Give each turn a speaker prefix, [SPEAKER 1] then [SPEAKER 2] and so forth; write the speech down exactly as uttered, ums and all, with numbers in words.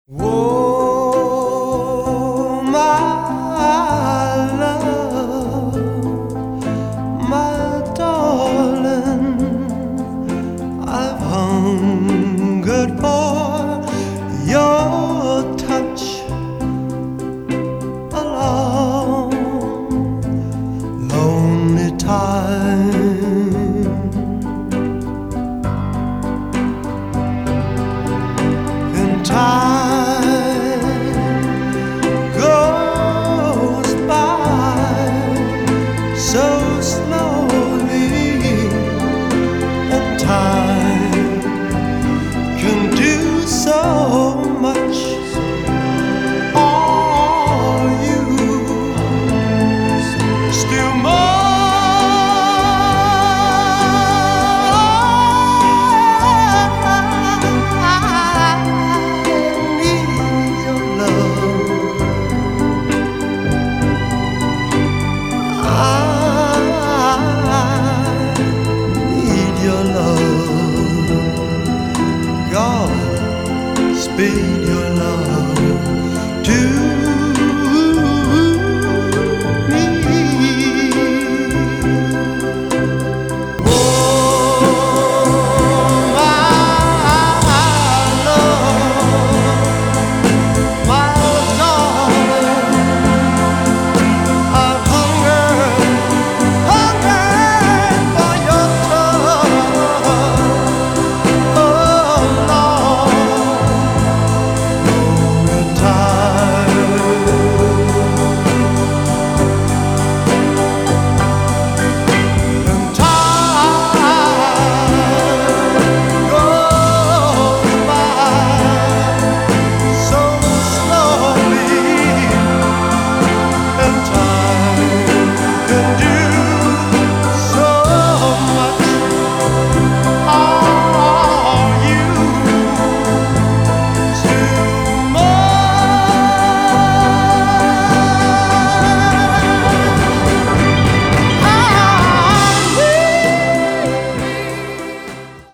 [SPEAKER 1] Oh, my love, my darling, I've hungered for your touch a long, lonely time. And time so slowly, and time can do so much. Are you still speed your love to